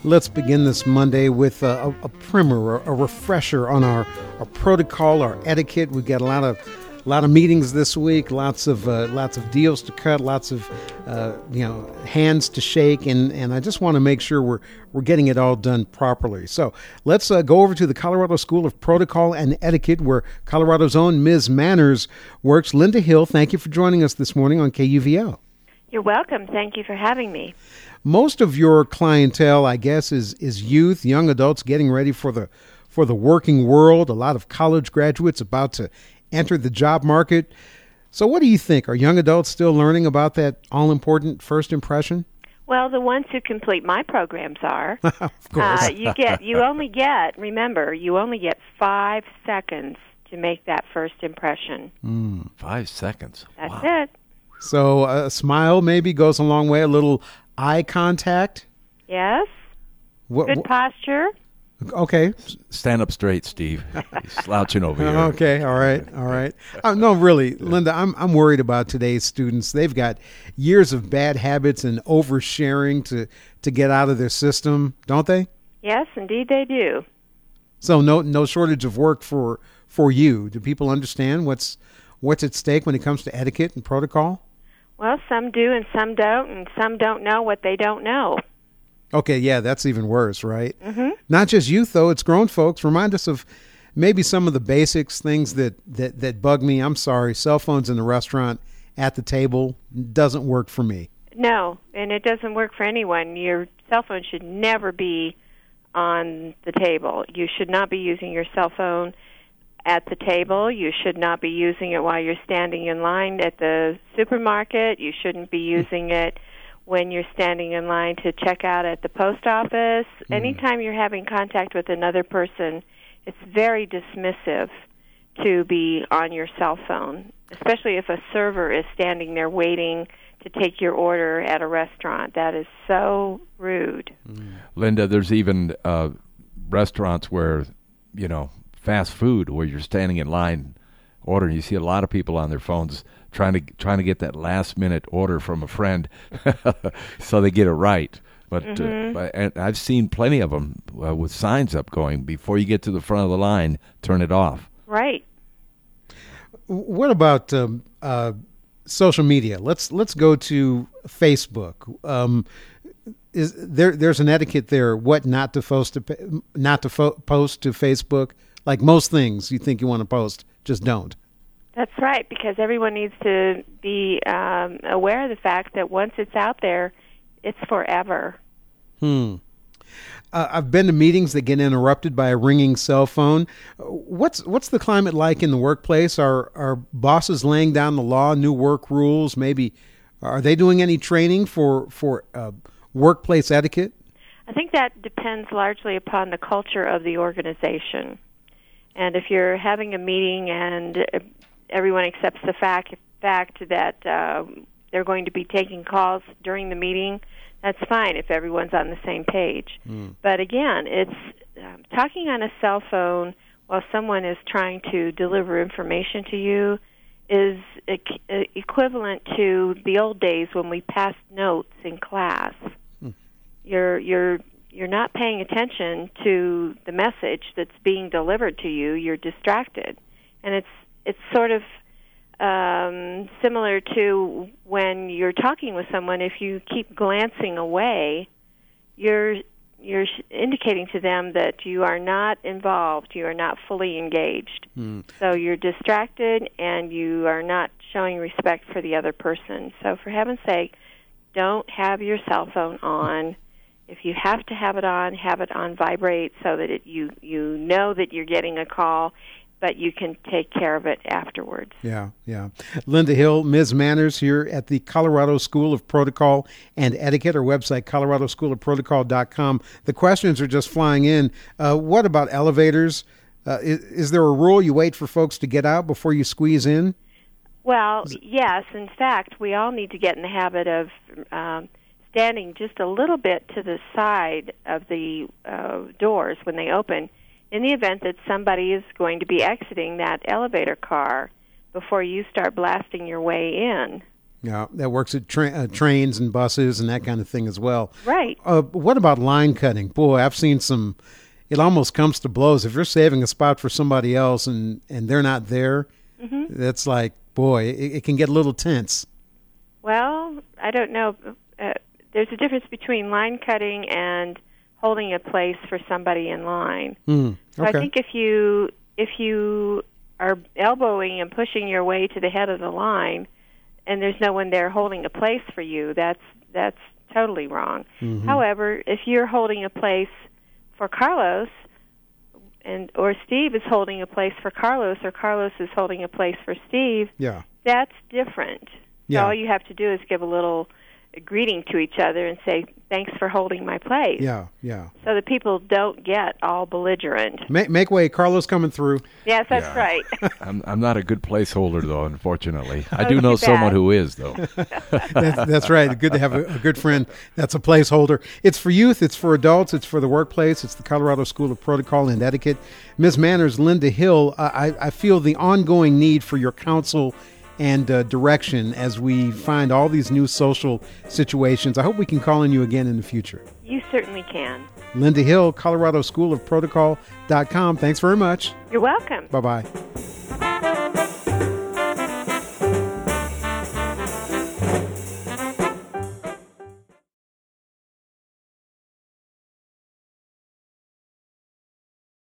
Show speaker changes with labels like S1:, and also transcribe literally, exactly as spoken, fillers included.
S1: Let's begin this Monday with a, a, a primer, a, a refresher on our, our protocol, our etiquette. We've got a lot of a lot of meetings this week, lots of uh, lots of deals to cut, lots of uh, you know hands to shake, and, and I just want to make sure we're we're getting it all done properly. So let's uh, go over to the Colorado School of Protocol and Etiquette, where Colorado's own Miz Manners works. Linda Hill, thank you for joining us this morning on K U V L.
S2: You're welcome. Thank you for having me.
S1: Most of your clientele, I guess, is is youth, young adults getting ready for the for the working world. A lot of college graduates about to enter the job market. So what do you think? Are young adults still learning about that all-important first impression?
S2: Well, the ones who complete my programs are.
S1: Of course.
S2: Uh, you get, you only get, remember, you only get five seconds to make that first impression.
S3: Mm, five seconds.
S2: That's
S3: Wow.
S2: it.
S1: So a smile maybe goes a long way, a little eye contact.
S2: Yes.
S1: What,
S2: Good posture.
S1: Okay.
S3: Stand up straight, Steve. He's slouching over here.
S1: Okay, all right, all right. Uh, no, really, Linda, I'm I'm worried about today's students. They've got years of bad habits and oversharing to to get out of their system, don't they?
S2: Yes, indeed they do.
S1: So no no shortage of work for for you. Do people understand what's what's at stake when it comes to etiquette and protocol?
S2: Well, some do and some don't, and some don't know what they don't know.
S1: Okay, yeah, that's even worse, right?
S2: Mm-hmm.
S1: Not just youth, though. It's grown folks. Remind us of maybe some of the basics, things that, that, that bug me. I'm sorry, cell phones in the restaurant at the table doesn't work for me.
S2: No, and it doesn't work for anyone. Your cell phone should never be on the table. You should not be using your cell phone at the table. You should not be using it while you're standing in line at the supermarket. You shouldn't be using it when you're standing in line to check out at the post office. Mm. Anytime you're having contact with another person, it's very dismissive to be on your cell phone, especially if a server is standing there waiting to take your order at a restaurant. That is so rude.
S3: Mm. Linda, there's even uh, restaurants where, you know, fast food where you're standing in line ordering. You see a lot of people on their phones trying to trying to get that last minute order from a friend so they get it right. But,
S2: mm-hmm.
S3: uh, and I've seen plenty of them uh, with signs up going, before you get to the front of the line, turn it off.
S2: Right.
S1: What about um, uh, social media? Let's let's go to Facebook. Um, is there there's an etiquette there? What not to post to not to fo- post to Facebook? Like most things, you think you want to post, just don't.
S2: That's right, because everyone needs to be um, aware of the fact that once it's out there, it's forever.
S1: Hmm. Uh, I've been to meetings that get interrupted by a ringing cell phone. What's what's the climate like in the workplace? Are are bosses laying down the law, new work rules? Maybe are they doing any training for for uh, workplace etiquette?
S2: I think that depends largely upon the culture of the organization. And if you're having a meeting and everyone accepts the fact fact that uh, they're going to be taking calls during the meeting, that's fine if everyone's on the same page. Mm. But again, it's um, talking on a cell phone while someone is trying to deliver information to you is e- equivalent to the old days when we passed notes in class. Mm. You're you're you're not paying attention to the message that's being delivered to you. You're distracted, and it's it's sort of um, similar to when you're talking with someone. If you keep glancing away, you're you're indicating to them that you are not involved. You are not fully engaged. Mm. So you're distracted, and you are not showing respect for the other person. So for heaven's sake, don't have your cell phone on. If you have to have it on, have it on vibrate so that it, you you know that you're getting a call, but you can take care of it afterwards.
S1: Yeah, yeah. Linda Hill, Miz Manners here at the Colorado School of Protocol and Etiquette. Our website, colorado school of protocol dot com. The questions are just flying in. Uh, what about elevators? Uh, is, is there a rule you wait for folks to get out before you squeeze in?
S2: Well, yes. In fact, we all need to get in the habit of um, standing just a little bit to the side of the uh, doors when they open, in the event that somebody is going to be exiting that elevator car before you start blasting your way in.
S1: Yeah, that works at tra- uh, trains and buses and that kind of thing as well.
S2: Right.
S1: Uh, what about line cutting? Boy, I've seen some. It almost comes to blows. If you're saving a spot for somebody else and, and they're not there, mm-hmm. that's like, boy, it, it can get a little tense.
S2: Well, I don't know. Uh, there's a difference between line cutting and holding a place for somebody in line.
S1: Mm, okay.
S2: So I think if you if you are elbowing and pushing your way to the head of the line, and there's no one there holding a place for you, that's that's totally wrong. Mm-hmm. However, if you're holding a place for Carlos, and or Steve is holding a place for Carlos, or Carlos is holding a place for Steve,
S1: yeah,
S2: that's different.
S1: Yeah.
S2: So all you have to do is give a little greeting to each other and say, thanks for holding my place.
S1: Yeah, yeah.
S2: So that people don't get all belligerent.
S1: Make, make way. Carlos coming through.
S2: Yes, that's
S3: Yeah.
S2: right.
S3: I'm I'm not a good placeholder, though, unfortunately. I
S2: Oh,
S3: do know
S2: too
S3: someone
S2: bad.
S3: who is, though.
S1: That's, that's right. Good to have a, a good friend that's a placeholder. It's for youth. It's for adults. It's for the workplace. It's the Colorado School of Protocol and Etiquette. Miz Manners, Linda Hill, I, I feel the ongoing need for your counsel and uh, direction as we find all these new social situations. I hope we can call on you again in the future.
S2: You certainly can.
S1: Linda Hill, Colorado School of Protocol dot com. Thanks very much.
S2: You're welcome.
S1: Bye-bye.